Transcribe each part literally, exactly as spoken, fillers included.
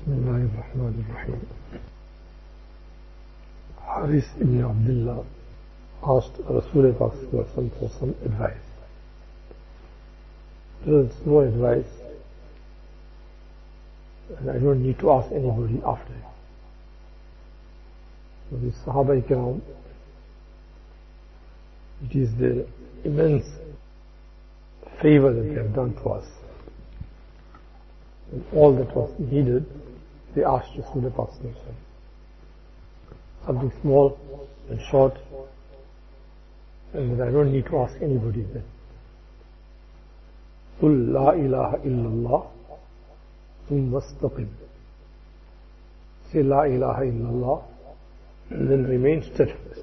Bismillahirrahmanirrahim. Haris ibn Abdullah asked Rasulullah for some advice. There is no advice, and I don't need to ask anybody after it. So the Sahaba Ikram, it is the immense favor that they have done to us. And all that was needed, they asked Rasulullah. Something small and short, and that I don't need to ask anybody then. قُلْ لَا إِلَهَ إِلَّا اللَّهُ ثُمَّ اسْتَقِمْ. Say La ilaha illallah and then remain steadfast.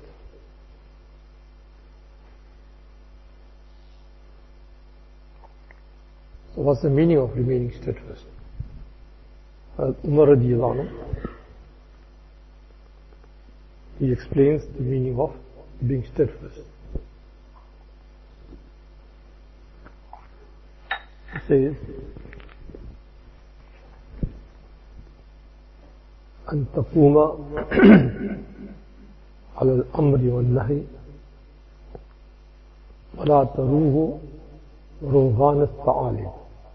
So what's the meaning of remaining steadfast? Uh, Umar radiyallahu anhu, he explains the meaning of being steadfast. He says, أن تقوم على الأمر والنهي ولا تروه روغان الثعالب.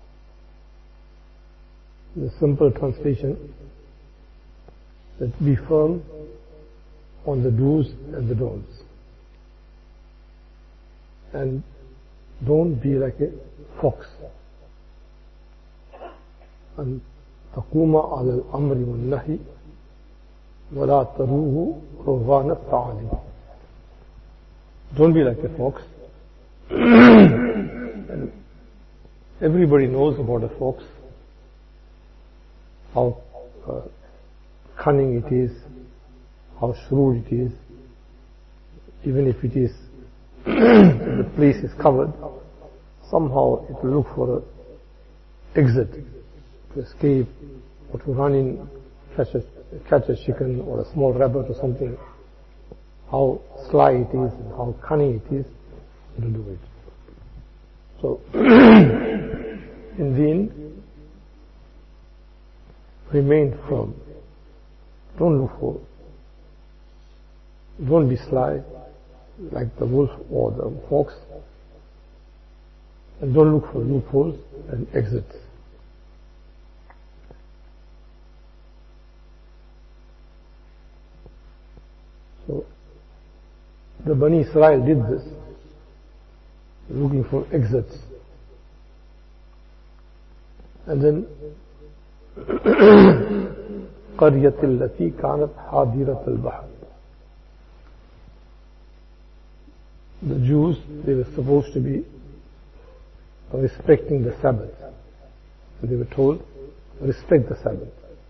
The simple translation, that be firm on the do's and the don'ts, and don't be like a fox. أن تقوم على الأمر والنهي ولا تروه روغان الثعالب. Don't be like a fox. And everybody knows about a fox, how uh, cunning it is, how shrewd it is. Even if it is the place is covered, somehow it will look for an exit to escape, or to run in, catch a, catch a chicken or a small rabbit or something. How sly it is and how cunning it is, it will do it. So, in the end, remain firm. Don't look for, don't be sly like the wolf or the fox, and don't look for loopholes and exits. So, the Bani Israel did this, looking for exits. And then, قرية التي كانت حاضرة البحر. The Jews, they were supposed to be respecting the Sabbath. So they were told, respect the Sabbath.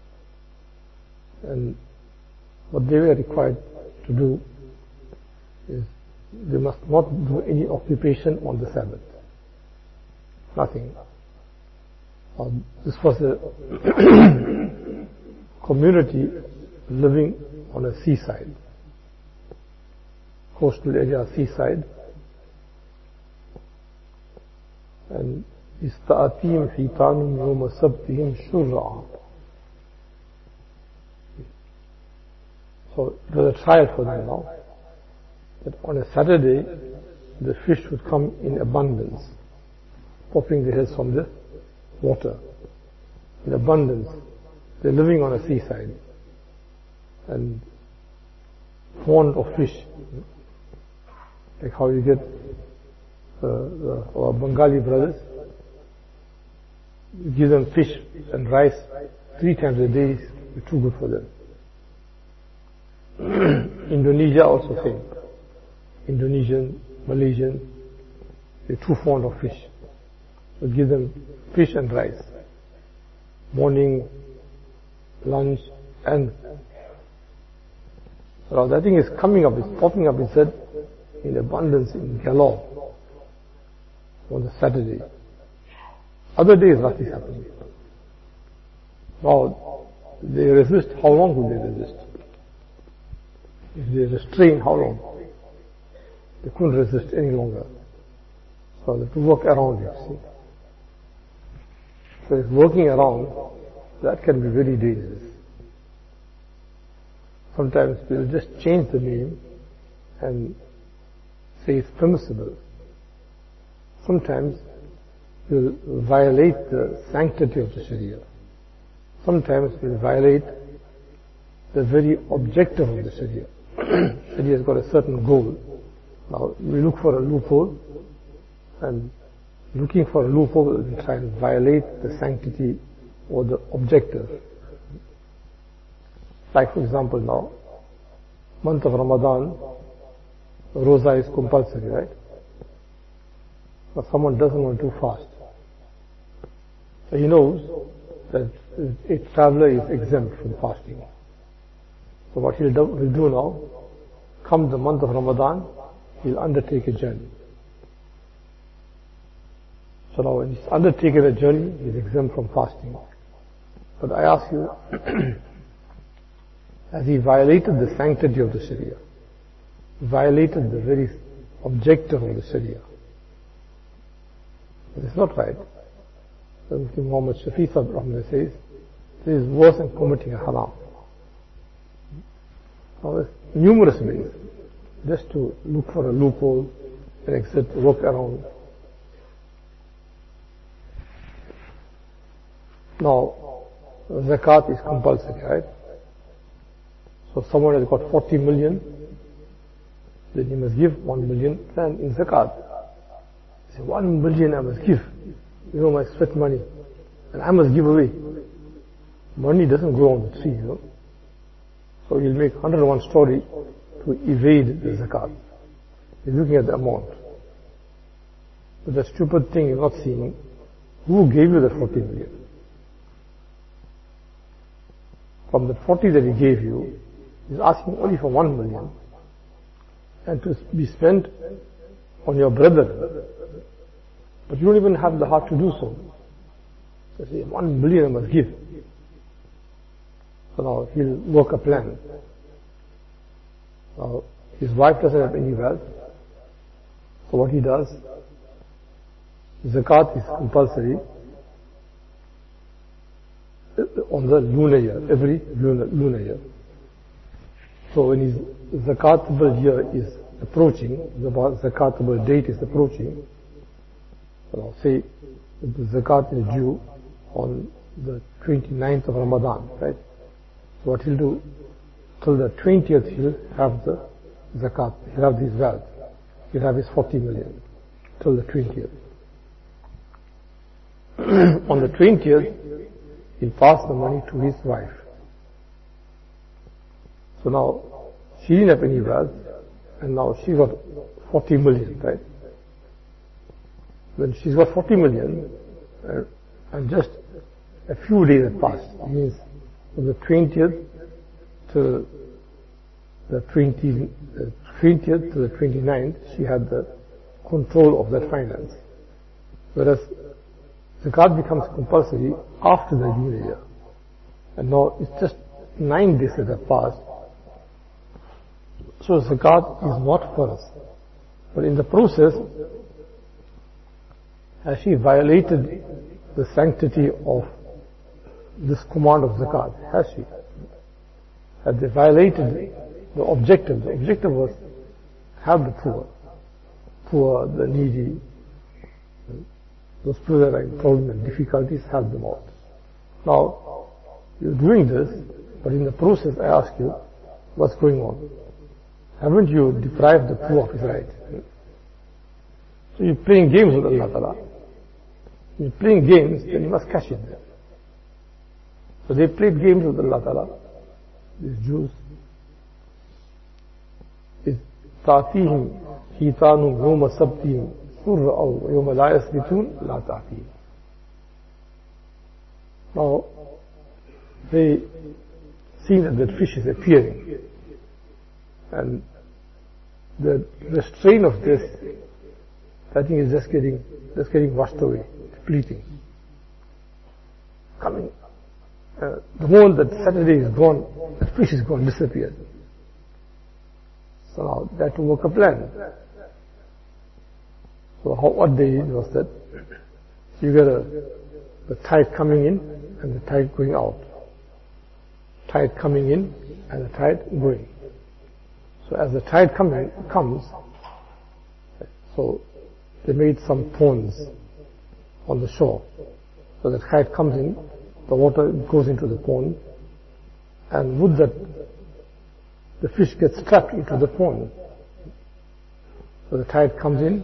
And what they were required to do is they must not do any occupation on the Sabbath. Nothing. Uh, this was a community living on a seaside, coastal area, seaside, and ista'atim hitanum yawma sabtihim shurra'a. So it was a trial for them now, that on a Saturday the fish would come in abundance, popping their heads from the water in abundance. They're living on a seaside and fond of fish, like how you get uh, the, our Bengali brothers. You give them fish and rice three times a day, it's too good for them. Indonesia also same. Indonesian, Malaysian, they're too fond of fish. So give them fish and rice, morning, lunch, and so that thing is coming up, it's popping up, it said, in abundance, in galore, on the Saturday. Other days nothing is happening. Now, they resist, how long will they resist? If they restrain, how long? They couldn't resist any longer. So they have to work around it, see. So it's working around that can be very dangerous. Sometimes we'll just change the name and say it's permissible. Sometimes we'll violate the sanctity of the Sharia. Sometimes we'll violate the very objective of the Sharia. Sharia has got a certain goal. Now we look for a loophole, and looking for a loophole we try to violate the sanctity or the objective. Like for example now, month of Ramadan, Roza is compulsory, right? But someone doesn't want to fast. So he knows that a traveler is exempt from fasting. So what he'll do, will do now, come the month of Ramadan, he'll undertake a journey. So now when he's undertaken a journey, he's exempt from fasting. But I ask you, has he violated the sanctity of the Sharia? Violated the very objective of the Sharia? It's not right. Mufti Muhammad Shafi Sahib says, this is worse than committing a haram. Now there's numerous ways just to look for a loophole and exit, work around. Now, zakat is compulsory, right? So someone has got forty million, then he must give one million and in zakat. He says, one million I must give. You know, my sweat money. And I must give away. Money doesn't grow on the tree, you know. So he'll make one hundred and one story to evade the zakat. He's looking at the amount. But the stupid thing is not seeing who gave you that forty million. From the forty that he gave you, he's asking only for one million. And to be spent on your brother. But you don't even have the heart to do so. So say, one million I must give. So now he'll work a plan. Now his wife doesn't have any wealth. So what he does, zakat is compulsory on the lunar year, every lunar, lunar year. So when his zakatable year is approaching, the zakatable date is approaching, so say the zakat is due on the twenty-ninth of Ramadan, right? So what he'll do, till the twentieth he'll have the zakat, he'll have his wealth, he'll have his forty million, till the twentieth. On the twentieth, he'll pass the money to his wife. So now, she didn't have any wealth, and now she got forty million, right? When she's got forty million, uh, and just a few days have passed, it means from the twentieth to the twentieth, uh, twentieth to the twenty-ninth, she had the control of that finance. Whereas zakat becomes compulsory after the lunar year. And now it's just nine days that have passed. So zakat is not for us. But in the process, has she violated the sanctity of this command of zakat? Has she? Have they violated the objective? The objective was help the poor, poor, the needy, those people that are in problems and difficulties, help them out. Now, you're doing this, but in the process I ask you, what's going on? Haven't you deprived the poor of his right? So you're playing games with Allah Ta'ala. You're playing games, then you must catch it there. So they played games with Allah Ta'ala, these Jews. Is ta'tihim hitanum yawma sabtihim surra'aw yawma la yasbitun la ta'tihim. Now, they see that the fish is appearing, and the, the strain of this, I think, is just getting, just getting washed away, depleting. Coming. Uh, the moment that Saturday is gone, the fish is gone, disappeared. So now they had to work a plan. So how, what they did was that you get a the tide coming in and the tide going out. Tide coming in and the tide going. So as the tide coming, comes, so they made some ponds on the shore. So the tide comes in, the water goes into the pond, and would that the fish gets trapped into the pond. So the tide comes in,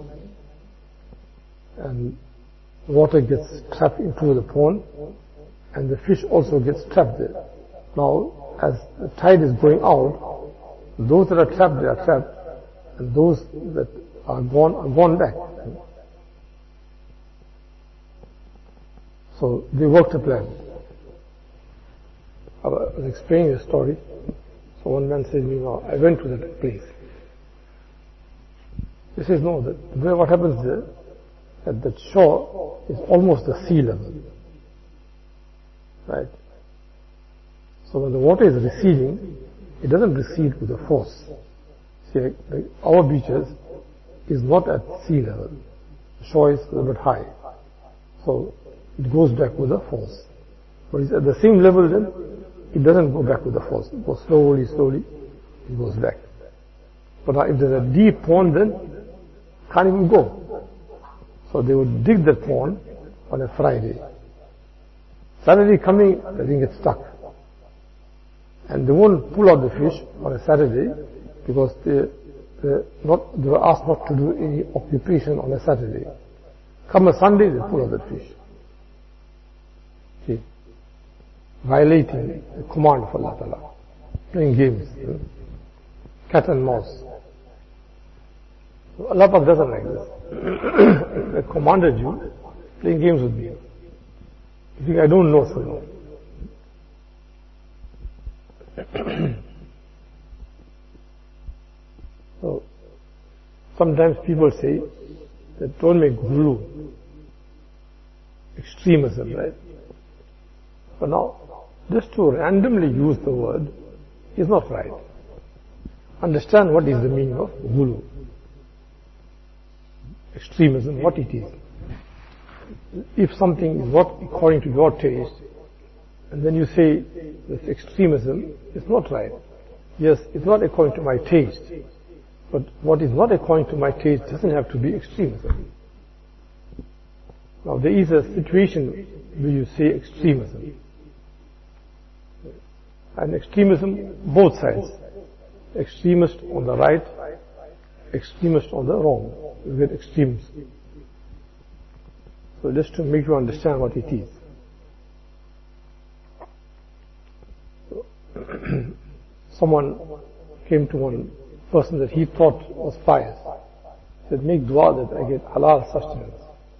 and the water gets trapped into the pond, and the fish also gets trapped there. Now, as the tide is going out, those that are trapped, they are trapped, and those that are gone are gone back. So they worked a plan. I was explaining the story. So one man said, you know, I went to that place. He says, no, that what happens there, that the shore is almost the sea level. Right? So when the water is receding, it doesn't recede with a force. See, like our beaches is not at sea level. The shore is a little bit high. So it goes back with a force. But it's at the same level then, it doesn't go back with the force. It goes slowly, slowly, it goes back. But now if there's a deep pond then, can't even go. So they would dig that pond on a Friday. Saturday coming, the thing gets stuck. And they won't pull out the fish on a Saturday because they, they, not, they were asked not to do any occupation on a Saturday. Come a Sunday, they pull out the fish. See, violating the command of Allah Ta'ala, playing games, you know? Cat and mouse. So Allah Ta'ala doesn't like this. I commanded you, playing games with me. You think I don't know, so no. So sometimes people say that don't make ghulu, extremism, right? But now, just to randomly use the word is not right. Understand what is the meaning of ghulu, extremism, what it is. If something is not according to your taste, and then you say this extremism, it's not right. Yes, it's not according to my taste. But what is not according to my taste doesn't have to be extremism. Now there is a situation where you say extremism. And extremism, both sides. Extremist on the right, extremist on the wrong. You get extremes. So just to make you understand what it is. Someone came to one person that he thought was pious. He said, make dua that I get halal sustenance.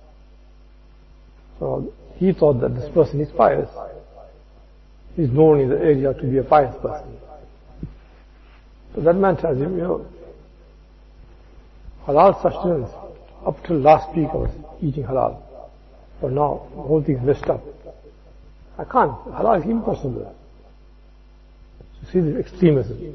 So he thought that this person is pious. He's known in the area to be a pious person. So that man tells him, you know, halal sustenance, up till last week I was eating halal. But now the whole thing's messed up. I can't. Halal is impossible. So see the extremism.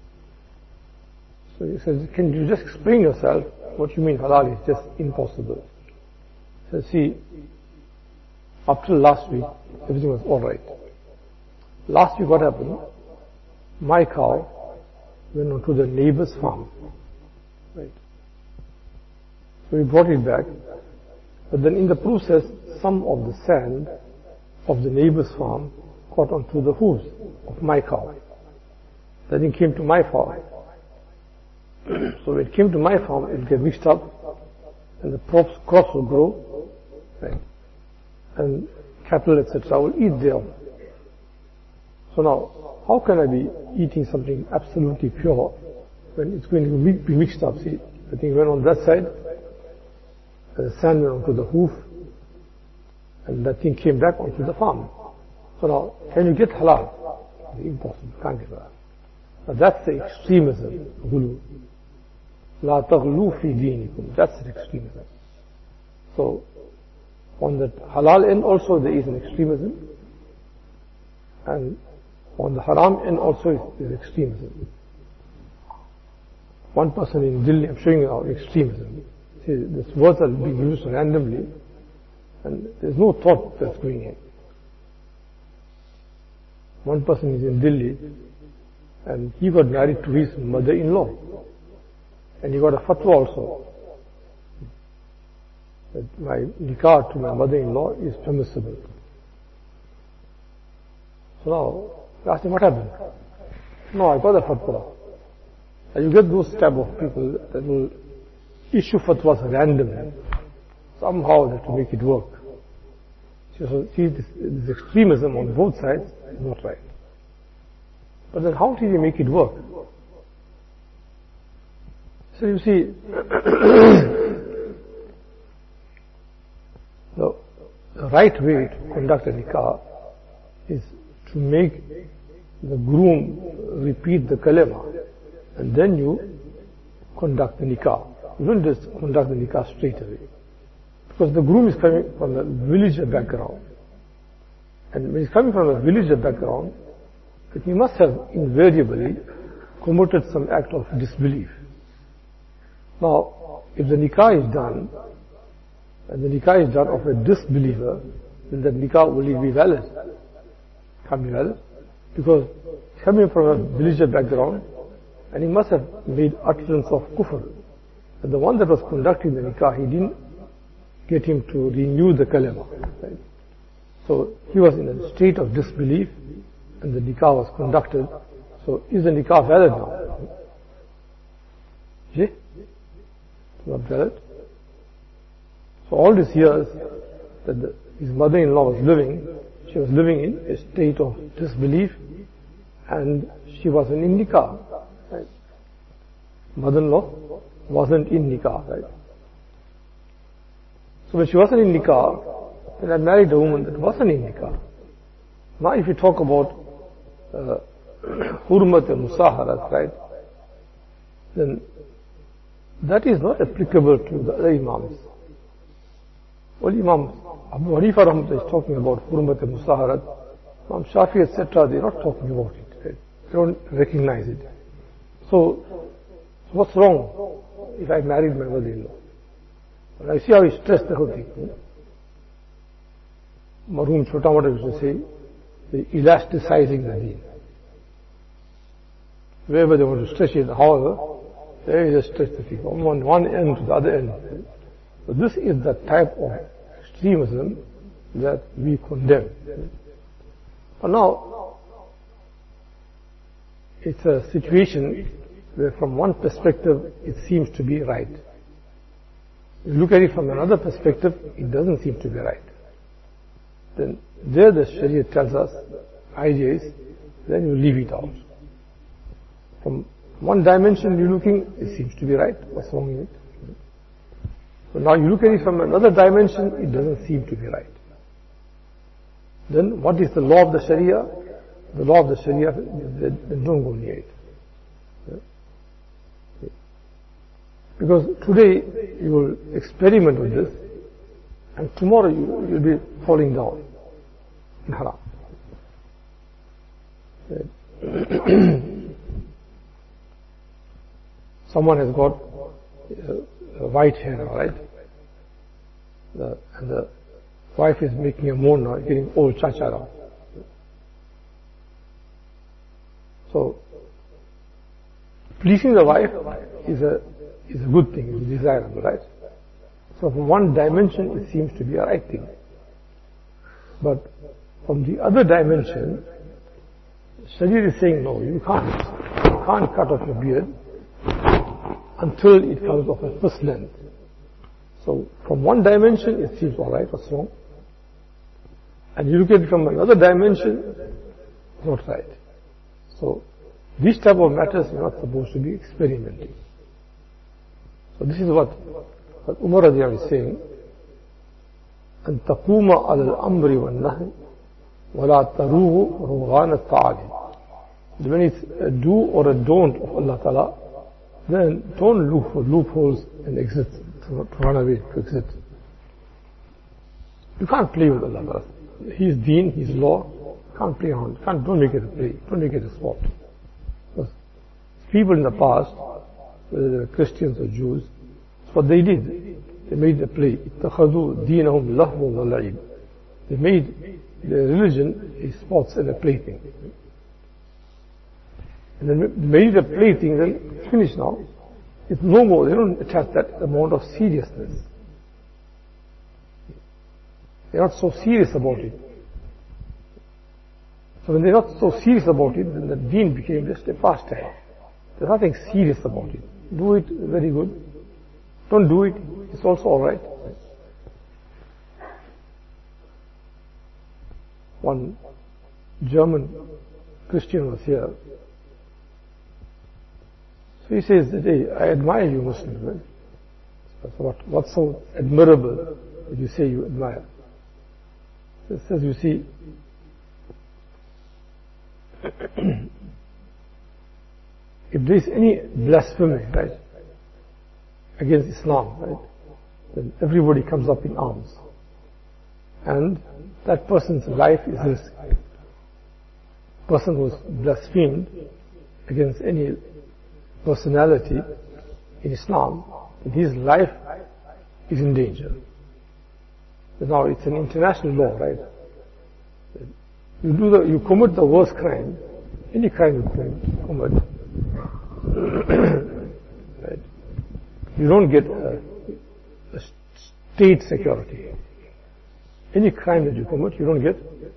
So he says, can you just explain yourself what you mean halal is just impossible? He says, see, up till last week, everything was alright. Last week what happened? My cow went onto the neighbor's farm. Right. So we brought it back. But then in the process, some of the sand of the neighbor's farm got onto the hooves of my cow. Then it came to my farm. So when it came to my farm, it get mixed up, and the crops, crops will grow, right? And cattle, et cetera, will eat them. So now, how can I be eating something absolutely pure when it's going to be mixed up? See, the thing went on that side, and the sand went onto the hoof, and that thing came back onto the farm. So now, can you get halal? Impossible, can't get halal. Now that's the extremism, ghulu. La taghlu fi dinikum. That's the extremism. So, on the halal end also there is an extremism, and on the haram end also is extremism. One person in Delhi, I'm showing you our extremism. See, these words are being used randomly, and there's no thought that's going in. One person is in Delhi, and he got married to his mother-in-law, and he got a fatwa also that my nikah to my mother-in-law is permissible. So now, I asked him, what happened? No, I got a fatwa. And you get those type of people that will issue fatwas randomly. Somehow they have to make it work. So see, this, this extremism on both sides is not right. But then how did he make it work? So you see, the, the right way to conduct a nikah is to make the groom repeat the kalima, and then you conduct the nikah. You don't just conduct the nikah straight away. Because the groom is coming from a villager background. And when he's coming from a villager background, he must have invariably committed some act of disbelief. Now, if the nikah is done, and the nikah is done of a disbeliever, then the nikah will be valid. Can't be valid. Because he's coming from a villager background, and he must have made utterance of kufr. And the one that was conducting the nikah, he didn't get him to renew the kalima. Right? So he was in a state of disbelief, and the nikah was conducted. So is the nikah valid now? Yeah? Not valid. So all these years that the, his mother-in-law was living, she was living in a state of disbelief, and she wasn't in nikah. Right? Mother-in-law wasn't in nikah, right? So when she wasn't in nikah, then I married a woman that wasn't in nikah. Now if you talk about uh, hurmat and musaharat, right, then that is not applicable to the other imams. Well, Imam Abu Hanifa Rahmatullah is talking about hurmat and musaharat. Imam Shafi, et cetera, they're not talking about it. Right? They don't recognize it. So, what's wrong if I married my mother-in-law? And I see how he stressed the whole thing. Marhum Chota Mota used to say, the elasticizing the deen. Wherever they want to stretch it, however, they just stretch the thing from one, one end to the other end. So this is the type of extremism that we condemn. But now, it's a situation where from one perspective it seems to be right. If you look at it from another perspective, it doesn't seem to be right. Then there the Sharia tells us, idea is, then you leave it out. From one dimension you're looking, it seems to be right. What's wrong with it? So now you look at it from another dimension, it doesn't seem to be right. Then what is the law of the Sharia? The law of the Sharia, then don't go near it. Because today you will experiment with this, and tomorrow you will be falling down in haram. Someone has got uh, white hair now, right? The, and the wife is making a moan now, getting old chacha now. So, pleasing the wife is a is a good thing, is desirable, right? So from one dimension it seems to be a right thing. But from the other dimension, Sharia is saying, no, you can't, you can't cut off your beard until it comes of a first length. So from one dimension it seems alright, what's wrong? And you look at it from another dimension, it's not right. So these type of matters are not supposed to be experimenting. So this is what, what Umar Radiyallahu is saying, أن تقوم على الأمر والنهي ولا تروه روغان التعالي. When it's a do or a don't of Allah Ta'ala, then don't look for loopholes and exit, to, to run away, to exit. You can't play with Allah Ta'ala. His deen, His law, can't play around. Can't, don't make it a play. Don't make it a sport. Because people in the past, whether they were Christians or Jews, what they did, they made a play. اتخذوا دينهم لهوا ولعب. They made their religion a sports and a plaything. And then they made it a plaything, then it's finished now. It's no more. They don't attach that amount of seriousness. They're not so serious about it. So when they're not so serious about it, then the deen became just a pastime. There's nothing serious about it. Do it, very good. Don't do it, it's also alright. One German Christian was here. So he says that, hey, I admire you Muslims. Right? So what, what's so admirable that you say you admire? So he says, you see, if there is any blasphemy, right, against Islam, right, then everybody comes up in arms. And that person's life is risked. Person who's blasphemed against any personality in Islam, his life is in danger. Now it's an international law, right? You do the, you commit the worst crime, any crime you commit, right? You don't get a, a state security. Any crime that you commit, you don't get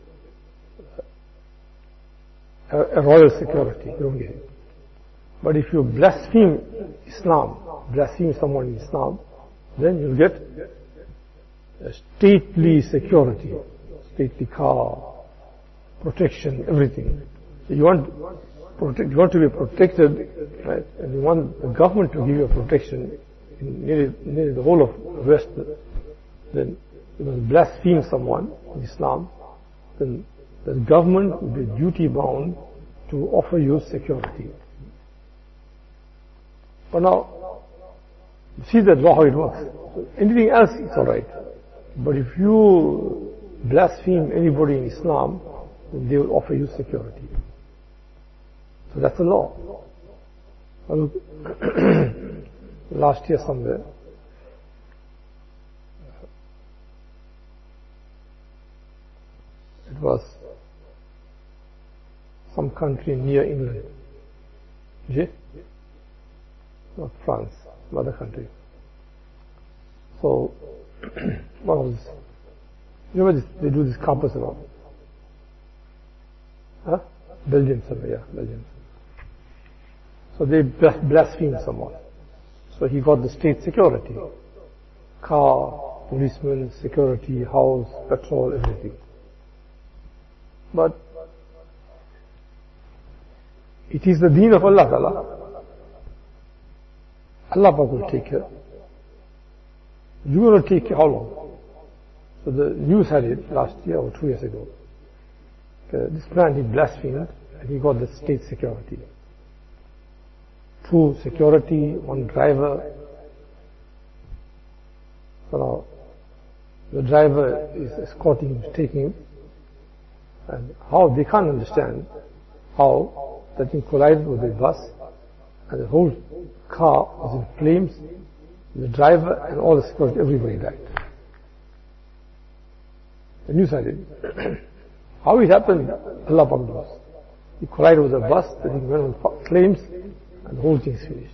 a, a royal security. You don't get it. But if you blaspheme Islam, blaspheme someone in Islam, then you'll get a stately security, stately car, protection, everything. So you want protect, you want to be protected, right? And you want the government to give you protection in nearly, nearly the whole of the West. Then you must blaspheme someone in Islam, then the government will be duty bound to offer you security. But now, see that how it works. So anything else is alright. But if you blaspheme anybody in Islam, then they will offer you security. So that's the law. Last year somewhere, it was some country near England. J? Not France, some other country. So, what was this? You know this, they do this campus around? Huh? Belgium somewhere, yeah, Belgium. So they blasphemed someone. So he got the state security. Car, policemen, security, house, petrol, everything. But it is the deen of Allah Ta'ala. Allah will take care. You will take care how long? So the news had it last year or two years ago. Okay, this man, he blasphemed and he got the state security. Two security, one driver. So now the driver is escorting him, taking him. And how they can't understand how that thing collided with the bus and the whole car was in flames, the driver and all the security, everybody died. The news had it. How it happened, Allah knows. He collided with the bus, the thing went on flames, and the whole thing is finished.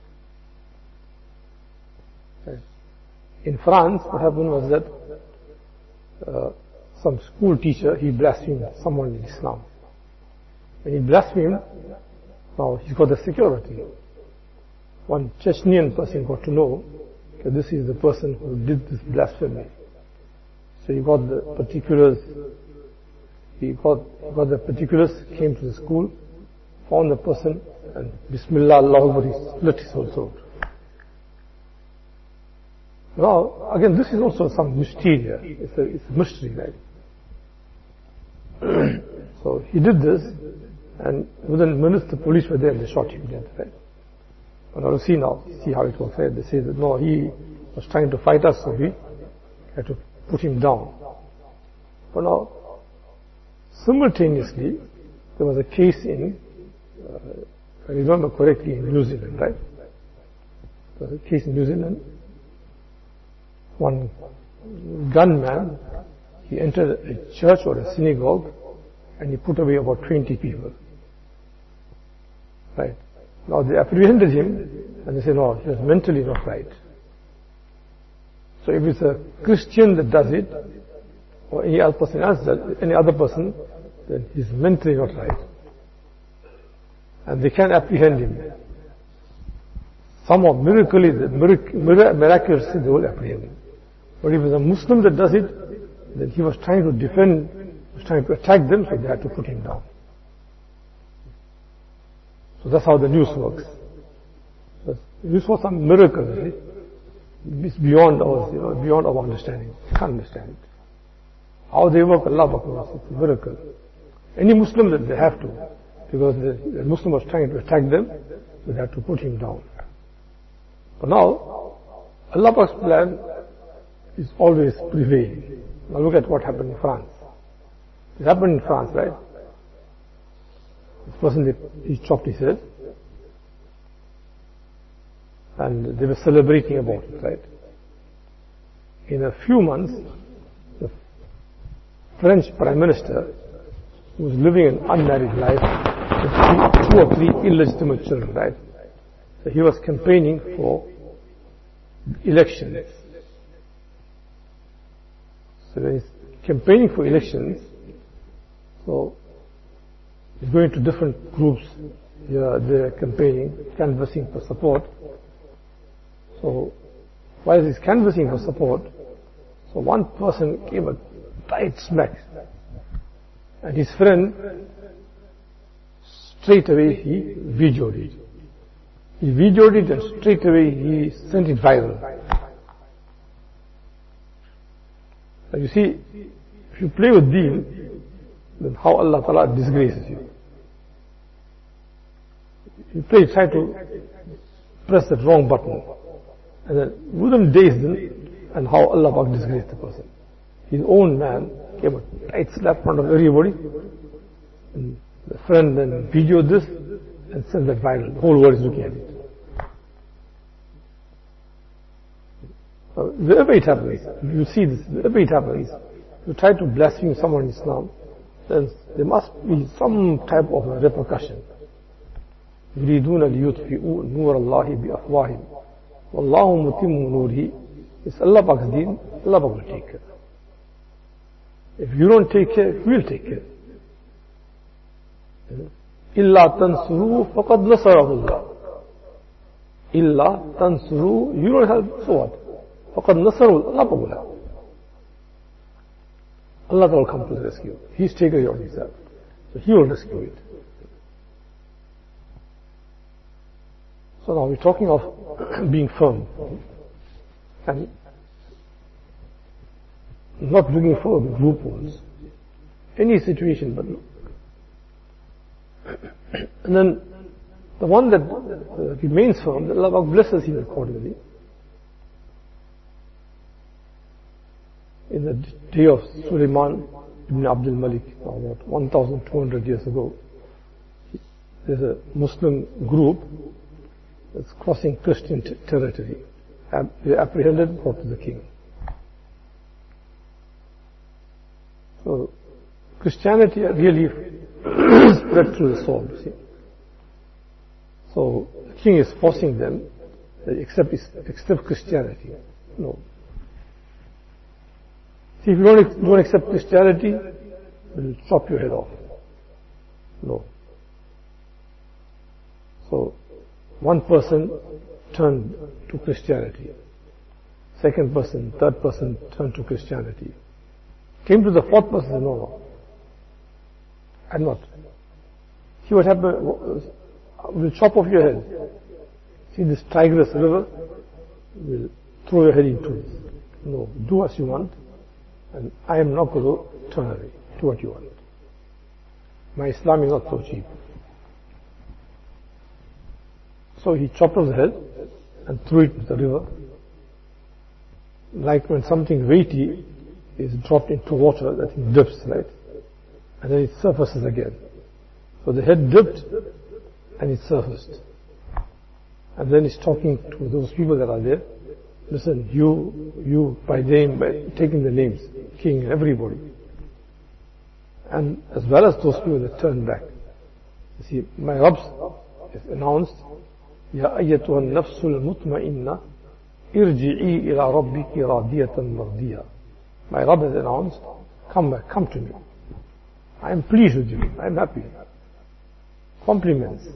In France, what happened was that uh, some school teacher, he blasphemed someone in Islam. When he blasphemed, now he's got the security. One Chechnyan person got to know that this is the person who did this blasphemy. So he got the particulars, he got, he got the particulars, came to the school, found the person, and Bismillah, Allah Akbar, he split his whole throat. Now, again, this is also some mystery here. It's a, it's a mystery, right? So he did this, and within minutes the police were there and they shot him dead, right? But now see now, see how it works, right? They say that no, he was trying to fight us, so we had to put him down. But now, simultaneously, there was a case in, uh, if I remember correctly, in New Zealand, right? There was a case in New Zealand one gunman, he entered a church or a synagogue and he put away about twenty people. Right? Now they apprehended him and they said, no, he was mentally not right. So if it's a Christian that does it, or any other person else does, any other person, then he's mentally not right. And they can apprehend him. Somehow, miraculously, miraculously they will apprehend him. But if it's a Muslim that does it, then he was trying to defend, was trying to attack them, so they had to put him down. So that's how the news works. But this was some miracle, you see. It's beyond our, you know, beyond our understanding. You can't understand it. How they work, Allah Akbar, it's a miracle. Any Muslim that they have to, because the, the Muslim was trying to attack them, so they had to put him down. But now, Allah's plan is always prevailing. Now look at what happened in France. It happened in France, right? This person, he chopped his head. And they were celebrating about it, right? In a few months, the French Prime Minister, who was living an unmarried life, with two or three illegitimate children, right? So he was campaigning for elections. So when he's campaigning for elections, so he's going to different groups. They're, they're campaigning, canvassing for support. So while he's canvassing for support, so one person gave a tight smack, and his friend straight away he videoed it. He videoed it and straight away he sent it viral. Now you see, if you play with deen, then how Allah Ta'ala disgraces you. You play, try to press that wrong button, and then within days then, and how Allah Ta'ala disgraced the person. His own man gave a tight slap in front of everybody, and the friend then videoed this and sent that viral. The whole world is looking at it. Uh, wherever it happens, you see this, wherever it happens, you try to blaspheme someone in Islam, then there must be some type of a repercussion. يريدون ليطفئوا نور الله بأفواههم والله متم نوره. It's Allah Pak's deen, Allah Pak will take care. If you don't take care, He will take care. إلا تنصروه فقد نصره الله. إلا تنصروه, you don't help, so what? فقد نصره Allah Pak will help. Allah will come to the rescue. He's taken care of Himself, so He will rescue it. So now we're talking of being firm and not looking for loopholes. Any situation, but and then the one that uh, remains firm, Allah blesses him accordingly. In the day of Sulaiman ibn Abdul Malik, about one thousand two hundred years ago, there's a Muslim group that's crossing Christian t- territory. They apprehended, brought to the king. So Christianity really spread through the soul, you see. So the king is forcing them to accept, accept Christianity. No. See, if you don't, don't accept Christianity, we'll chop your head off. No. So one person turned to Christianity. Second person, third person turned to Christianity. Came to the fourth person, no, no. I'm not. See what happened? We'll chop off your head. See this Tigris river? We'll throw your head into it. No, do as you want, and I am not going to turn away. Do what you want. My Islam is not so cheap. So he chopped off the head and threw it into the river. Like when something weighty is dropped into water, that thing dips, right? And then it surfaces again. So the head dipped and it surfaced. And then he's talking to those people that are there. listen, you, you, by name, by taking the names, king and everybody. And as well as those people that turn back. You see, my Rabb is announced, Ya ayyatuha an-nafsul mutma'inna, irji'i ila rabbiki radiyatan mardiya. My Rabb has announced, come back, come to me. I am pleased with you, I am happy. Compliments.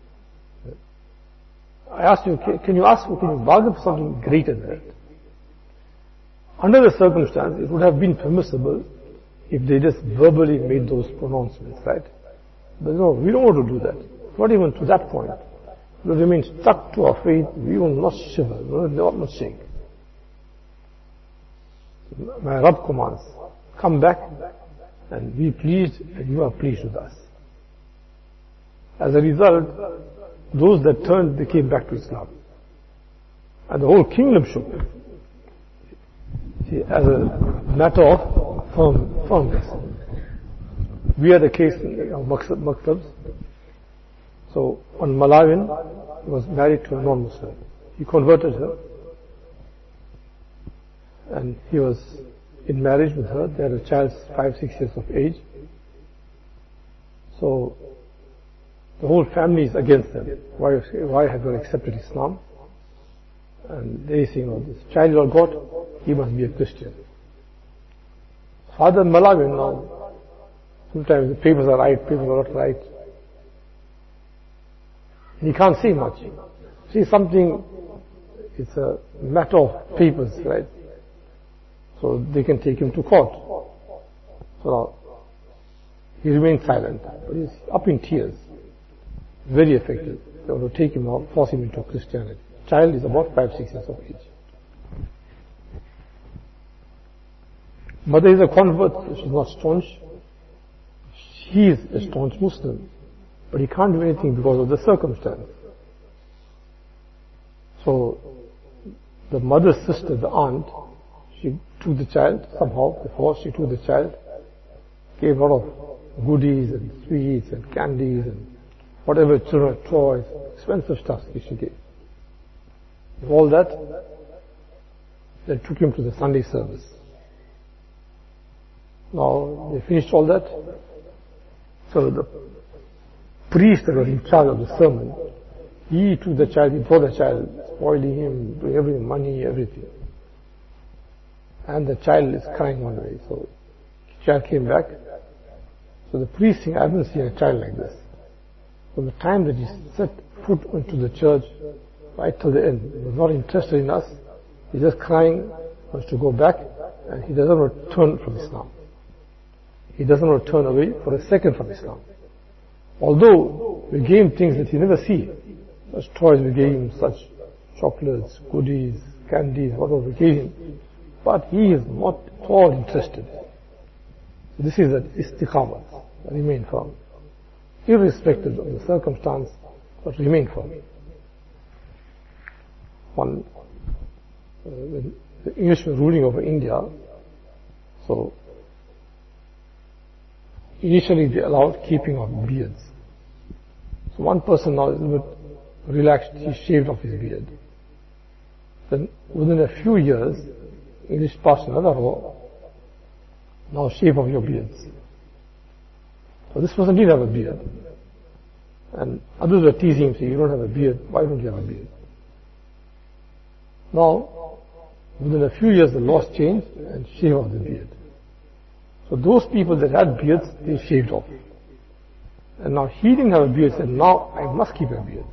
I asked you, can you ask for, can you bargain for something greater than that? Under the circumstance, it would have been permissible if they just verbally made those pronouncements, right? But no, we don't want to do that. Not even to that point. We remain stuck to our faith. We will not shiver. We will not shake. My Rabb commands, come back and be pleased, and you are pleased with us. As a result, those that turned, they came back to Islam. And the whole kingdom shook. See, as a matter of firm, firmness. We had a case in our maktabs. So, one Malawian was married to a non-Muslim. He converted her. And he was in marriage with her. They had a child five, six years of age. So, the whole family is against them. Why, why have you accepted Islam? And they say, no, this child of God, he must be a Christian. Father Malawian now, sometimes the papers are right, papers are not right. He can't say much. See something, it's a matter of papers, right? So they can take him to court. So now, he remains silent, but he's up in tears. Very affected. They want to take him out, force him into Christianity. Child is about five, six years of age. Mother is a convert, she's not staunch. He is a staunch Muslim, but he can't do anything because of the circumstance. So, the mother's sister, the aunt, she took the child somehow, before she took the child, gave a lot of goodies and sweets and candies and whatever children had, toys, expensive stuff she gave. With all that, they took him to the Sunday service. Now, they finished all that. So the priest that was in charge of the sermon, he took the child, he brought the child, spoiling him, doing everything, money, everything. And the child is crying one way. So the child came back. So the priest said, I haven't seen a child like this. From the time that he set foot into the church, right till the end, he was not interested in us. He's just crying, wants to go back, and he doesn't return from Islam. He doesn't want to turn away for a second from Islam. Although we gave him things that he never see, such toys we gave him, such chocolates, goodies, candies, whatever we gave him, but he is not at all interested. So this is an istiqamat, remain firm, irrespective of the circumstance, but remain firm. One, uh, when the English were ruling over India, so initially they allowed keeping of beards. So one person now is a little bit relaxed, he shaved off his beard. Then within a few years, English passed another law, now shave off your beards. So this person did have a beard. And others were teasing him, saying, you don't have a beard, why don't you have a beard? Now, within a few years the laws changed and shave off the beard. So those people that had beards, they shaved off. And now he didn't have a beard, said, now I must keep a beard.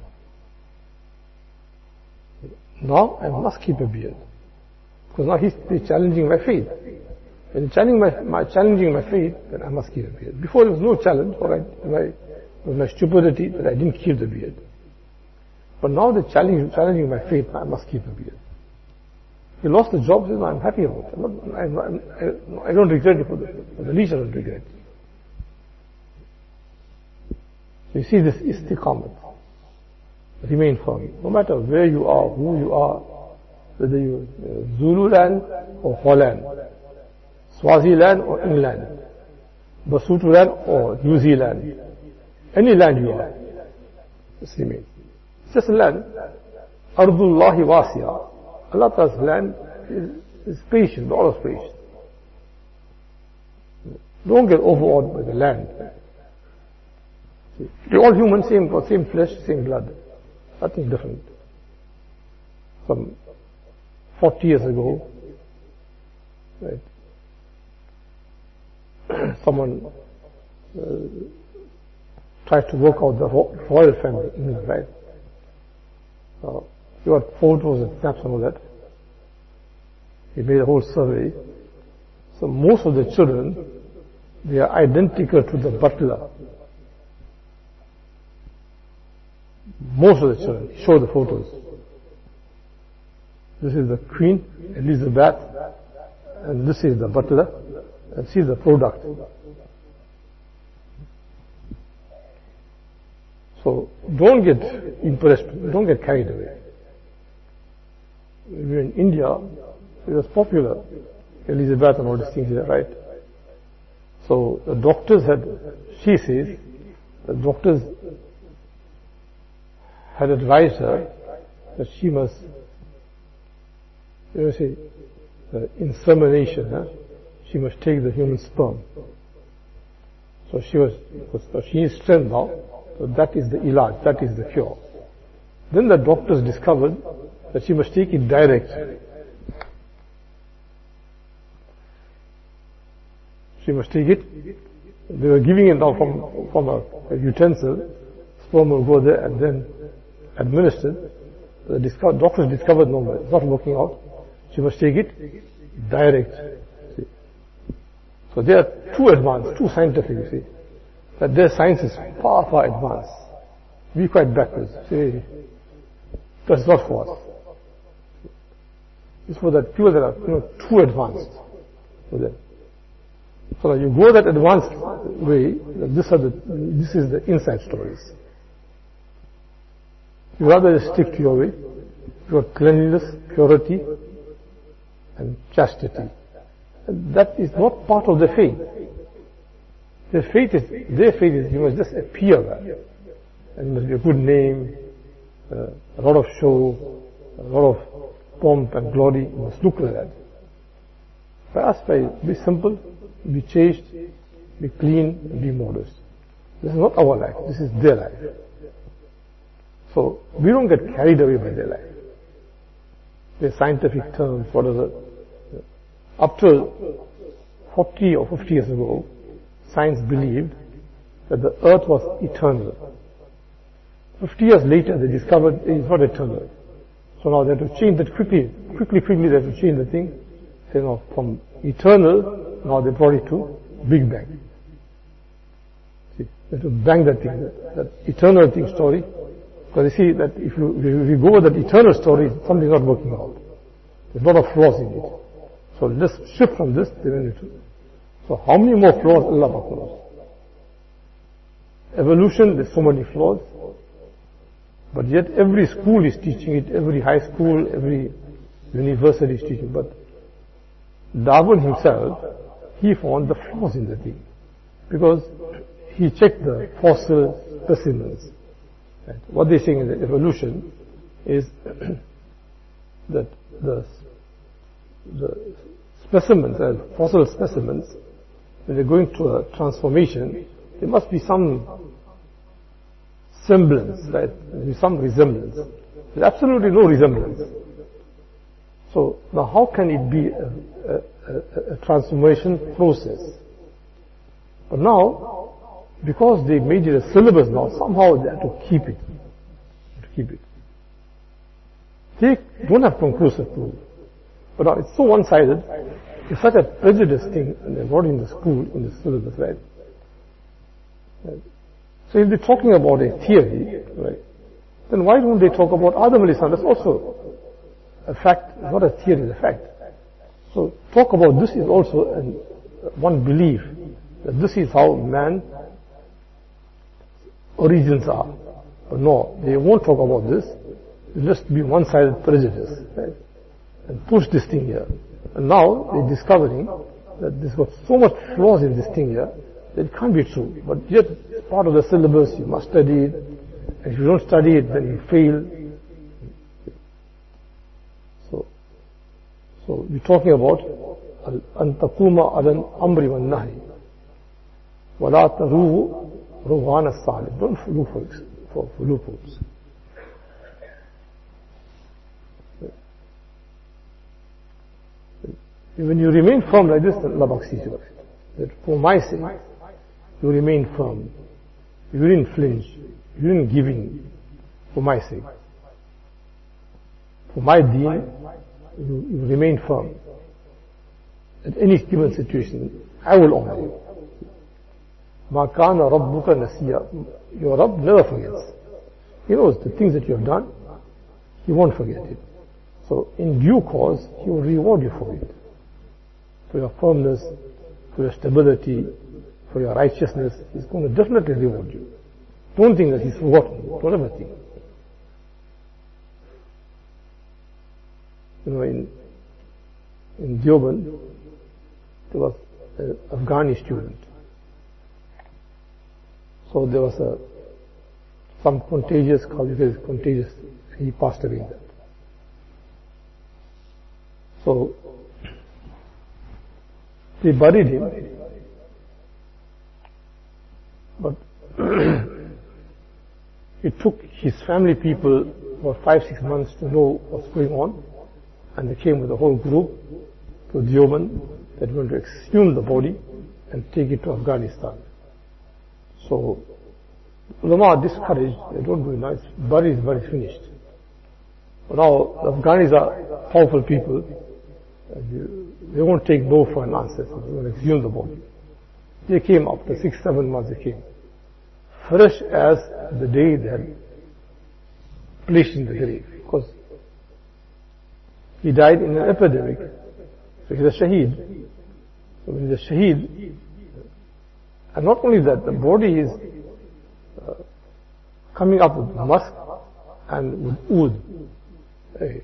Now I must keep a beard. Because now he's, he's challenging my faith. When he's challenging my, my, challenging my faith, then I must keep a beard. Before there was no challenge, for I, my, it was my stupidity that I didn't keep the beard. But now they're challenging, challenging my faith, I must keep a beard. He lost the job, says, I'm happy about it. I'm not, I'm, I'm, I, I don't regret it for the, for the least I don't regret it. So you see this istiqamat. Remain firm. No matter where you are, who you are, whether you uh, Zululand or Holland, Swaziland or England, Basutoland or New Zealand, any land you are, just remain. It's just a land. Ardullahi wasiya. Allah Ta'ala's land is, is patient, all of patience. Don't get overawed by the land. We're all human, same, same flesh, same blood. Nothing different. Some forty years ago, right, someone uh, tried to work out the royal family in England, right? Uh, you got photos and snaps and all that. He made a whole survey. So most of the children, they are identical to the butler. Most of the children. Show the photos. This is the Queen Elizabeth, and this is the butler, and see the product. So don't get impressed, don't get carried away. We're in India, it was popular, Elizabeth and all these things here, right? So the doctors had, she says, the doctors had advised her that she must, you know, say, uh, insemination, huh? She must take the human sperm. So she was, so she is strength now, so that is the ilaj, that is the cure. Then the doctors discovered that she must take it direct. She must take it, they were giving it now from, from a, a utensil, sperm will go there and then administered. The discover, doctors discovered no, it's not working out. She must take it direct. See. So they are too advanced, too scientific, you see. That their science is far, far advanced. We quite backwards. See, that's not for us. It's for that people that are, you know, too advanced for them. So you go that advanced way, this are the, this is the inside stories. You rather just stick to your way. Your cleanliness, purity, and chastity. And that is not part of the faith. Their faith is, their faith is you must just appear there. And you must be a good name, uh, a lot of show, a lot of pomp and glory. You must look like that. For us, by be simple, be chaste, be clean, and be modest. This is not our life, this is their life. So we don't get carried away by their life. Their scientific terms, what is it? Up till forty or fifty years ago, science believed that the earth was eternal. fifty years later, they discovered it is not eternal. So now they have to change that quickly, quickly, quickly they have to change the thing. You know, from eternal, now they brought it to Big Bang. See, they have to bang that thing, that, that eternal thing story. Because you see that if you, if you go with that eternal story, something's not working out. There's a lot of flaws in it. So let's shift from this, then it. So how many more flaws Allah knows? Evolution, there's so many flaws. But yet every school is teaching it, every high school, every university is teaching. But Darwin himself, he found the flaws in the thing. Because he checked the fossil specimens. Right. What they're saying in the evolution is that the, the specimens, uh, fossil specimens, when they're going through a transformation, there must be some semblance, right? There must be some resemblance. There's absolutely no resemblance. So now how can it be a, a, a, a transformation process? But now, because they made it a syllabus now, somehow they have to keep it. To keep it. They don't have conclusive proof. But now it's so one-sided, it's such a prejudice thing, and they're not in the school, in the syllabus, right? right? So if they're talking about a theory, right, then why don't they talk about Adam alayhi salam? That's also a fact, it's not a theory, it's a fact. So talk about this is also an, one belief, that this is how man origins are. But no, they won't talk about this. It'll just be one-sided prejudice, right? And push this thing here. And now they're discovering that there's got so much flaws in this thing here that it can't be true. But yet, it's part of the syllabus, you must study it. And if you don't study it, then you fail. So, So we're talking about أن تقوم على الأمر والنهي ولا تروه روغان الصالح. Don't follow for, for, for loopholes. When you remain firm like this, then Allah sees you. That for my sake, you remain firm. You didn't flinch. You didn't give in for my sake. For my deen, you, you remain firm. At any given situation, I will honor you. Ma kana rabbuka nasiya. Your Rabb never forgets. He knows the things that you have done, He won't forget it. So in due course, He will reward you for it. For your firmness, for your stability, for your righteousness, He's going to definitely reward you. Don't think that He's forgotten. Don't ever think. You know, in in Deoband, there was an Afghani student. So there was a some contagious, because contagious, he passed away there. So they buried him, but it took his family people about five, six months to know what's going on, and they came with a whole group to Deoband that were going to exhume the body and take it to Afghanistan. So ulama are discouraged, they don't do it now, it's buried, it's buried, finished. But now the Afghanis are powerful people, they won't take no for an answer, so they will exhume the body. They came after six, seven months, they came. Fresh as the day they had placed in the grave, because he died in an epidemic, so he's a shaheed. So when he's a shaheed, and not only that, the body is uh, coming up with musk and with oud. Hey.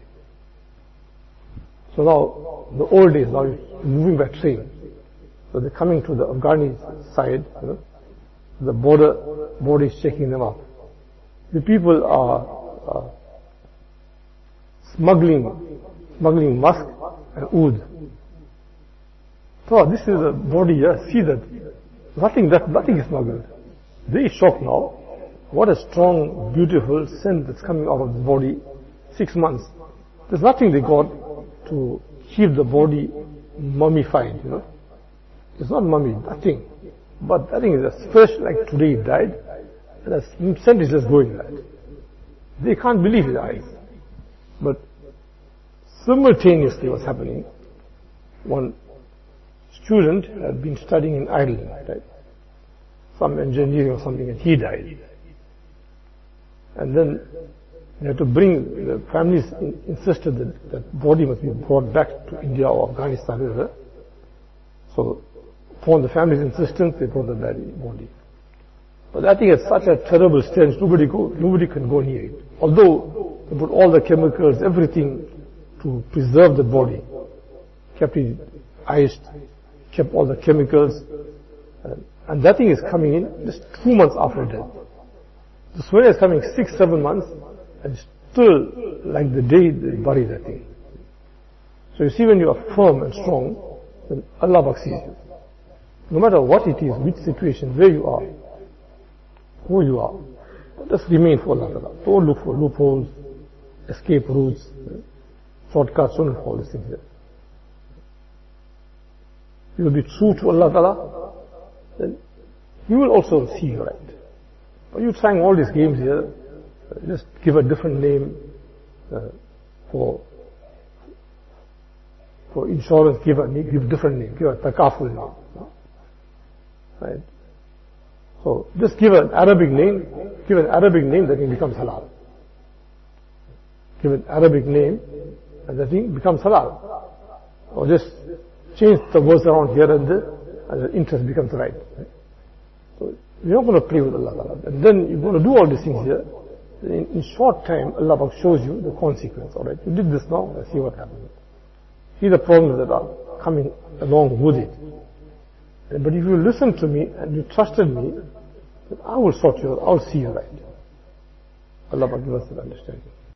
So now, the old days, now it's moving by train. So they're coming to the Afghani side, you know, the border, border is checking them up. The people are uh, smuggling, smuggling musk and oud. So this is a body, yeah, see that nothing, that nothing is smuggled. Very shocked now. What a strong, beautiful scent that's coming out of the body. Six months. There's nothing they got to keep the body mummified, you know. It's not mummy, nothing. But I think it's fresh, like today it died, and the scent is just going like that. They can't believe his eyes. But simultaneously what's happening, one student had been studying in Ireland, right? Some engineering or something, and he died. And then they had to bring, the families insisted that that body must be brought back to India or Afghanistan, wherever. So upon the family's insistence, they brought the body. But I think it's such a terrible stench, nobody go, nobody can go near it. Although they put all the chemicals, everything to preserve the body, kept it iced, kept all the chemicals, and, and that thing is coming in just two months after death. The smell is coming six, seven months, and still like the day they bury that thing. So you see, when you are firm and strong, then Allah sees you. No matter what it is, which situation, where you are, who you are, just remain for Allah. Don't look for loopholes, escape routes, shortcuts, don't follow these things here. You will be true to Allah Ta'ala, then He will also see you right. But you're trying all these games here, just give a different name uh, for for insurance, give a give different name, give a takaful name. Right? So just give an Arabic name, give an Arabic name, that thing becomes halal. Give an Arabic name, and that thing becomes halal. Or just change the words around here and there, and the interest becomes right. Right? So you're not going to play with Allah. And then you're going to do all these things here. In, in short time, Allah shows you the consequence. Alright, you did this now, let's see what happens. See the problems that are coming along with it. But if you listen to me and you trusted me, then I will sort you out, I'll see you right. Allah give us that understanding.